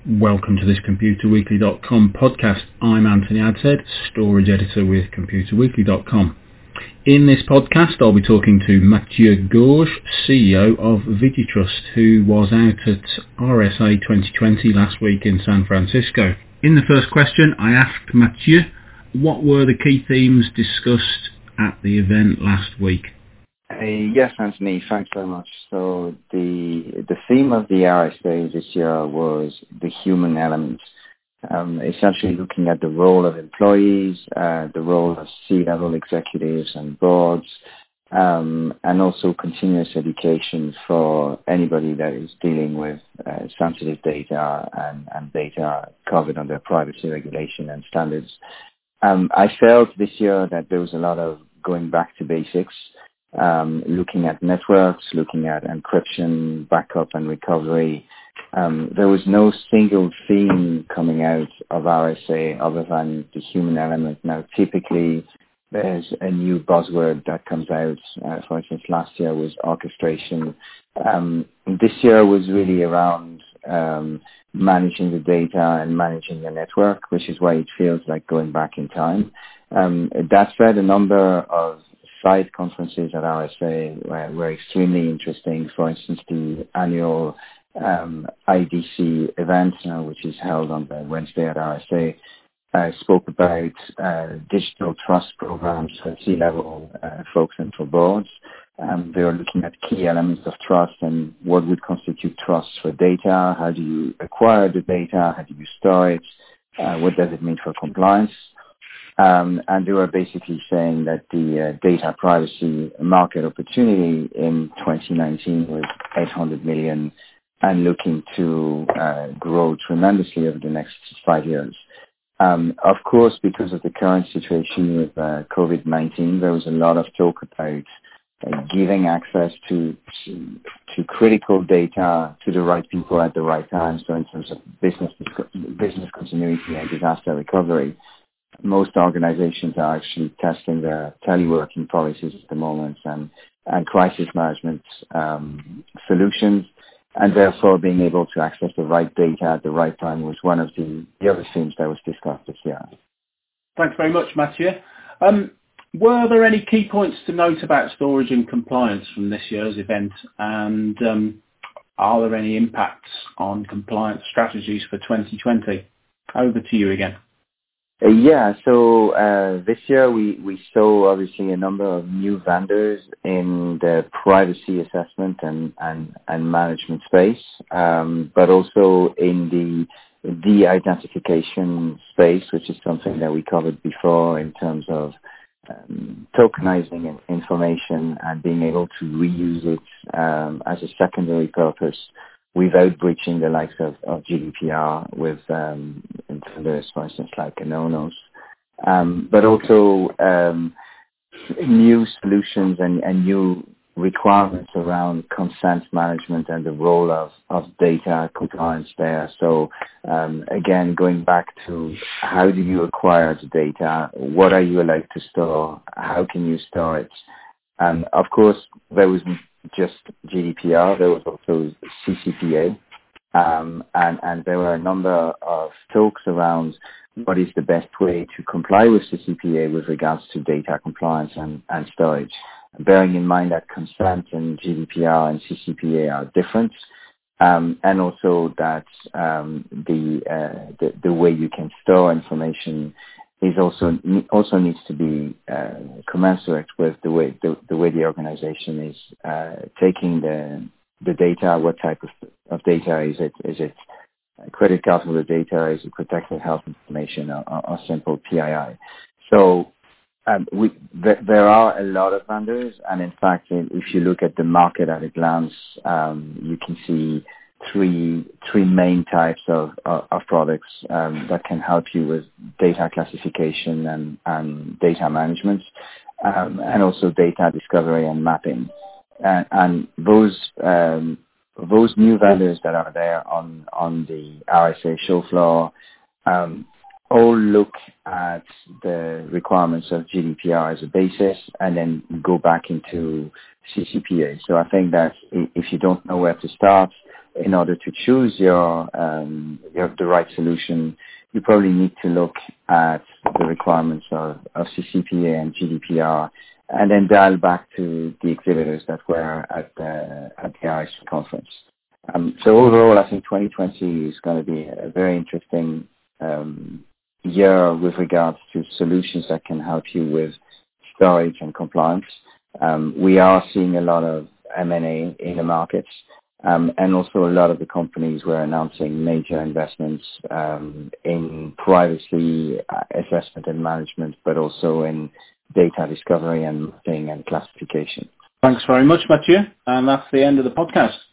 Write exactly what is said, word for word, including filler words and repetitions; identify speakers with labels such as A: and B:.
A: Welcome to this computer weekly dot com podcast. I'm Anthony Adshead, storage editor with computer weekly dot com. In this podcast, I'll be talking to Mathieu Gorge, C E O of Vigitrust, who was out at R S A twenty twenty last week in San Francisco. In the first question, I asked Mathieu, what were the key themes discussed at the event last week?
B: Uh, yes, Anthony, thanks very much. So the the theme of the R S A this year was the human element, um, essentially looking at the role of employees, uh, the role of C-level executives and boards, um, and also continuous education for anybody that is dealing with uh, sensitive data and, and data covered under privacy regulation and standards. Um, I felt this year that there was a lot of going back to basics, Um, looking at networks, looking at encryption, backup and recovery. Um, there was no single theme coming out of R S A other than the human element. Now, typically, there's a new buzzword that comes out. Uh, for instance, last year was orchestration. Um, this year was really around um, managing the data and managing the network, which is why it feels like going back in time. Um, that said, a number of side conferences at R S A were, were extremely interesting. For instance, the annual um, I D C event, uh, which is held on the Wednesday at R S A, uh, spoke about uh, digital trust programs for C-level uh, folks and for boards. Um, they were looking at key elements of trust and what would constitute trust for data. How do you acquire the data? How do you store it? Uh, what does it mean for compliance? Um, and they were basically saying that the uh, data privacy market opportunity in twenty nineteen was eight hundred million and looking to uh, grow tremendously over the next five years. Um, of course, because of the current situation with uh, COVID nineteen, there was a lot of talk about uh, giving access to, to to critical data to the right people at the right time. So in terms of business business continuity and disaster recovery, most organizations are actually testing their teleworking policies at the moment and, and crisis management um, solutions, and therefore being able to access the right data at the right time was one of the, the other themes that was discussed this year.
A: Thanks very much, Mathieu. Um, were there any key points to note about storage and compliance from this year's event, and um, are there any impacts on compliance strategies for twenty twenty? Over to you again.
B: Uh, yeah, so uh, this year we, we saw obviously a number of new vendors in the privacy assessment and, and, and management space, um, but also in the de-identification space, which is something that we covered before in terms of um, tokenizing information and being able to reuse it um, as a secondary purpose without breaching the likes of, of G D P R with um, vendors, for instance, like Anonos, um, but also um, new solutions and, and new requirements around consent management and the role of, of data compliance there. So um, again, going back to how do you acquire the data? What are you allowed to store? How can you store it? And of course, there was just G D P R, there was also C C P A, um, and, and there were a number of talks around what is the best way to comply with C C P A with regards to data compliance and, and storage, bearing in mind that consent and G D P R and C C P A are different, um, and also that um, the, uh, the the way you can store information is also also needs to be uh, commensurate with the way the, the way the organization is uh, taking the the data. What type of, of data is it? Is it credit card holder data? Is it protected health information, or, or, or simple P I I? So um, we th- there are a lot of vendors, and in fact, if you look at the market at a glance, um, you can see three three main types of of, of products um, that can help you with data classification and, and data management, um, and also data discovery and mapping. And, and those um, those new vendors that are there on on the R S A show floor um, all look at the requirements of G D P R as a basis and then go back into C C P A. So I think that if you don't know where to start, in order to choose your, um, your the right solution, you probably need to look at the requirements of, of C C P A and G D P R, and then dial back to the exhibitors that were at the, at the R I C conference. Um, so overall, I think twenty twenty is going to be a very interesting um, year with regards to solutions that can help you with storage and compliance. Um, we are seeing a lot of M and A in the markets, um, and also a lot of the companies were announcing major investments um, in privacy assessment and management, but also in data discovery and mapping and classification.
A: Thanks very much, Mathieu. And that's the end of the podcast.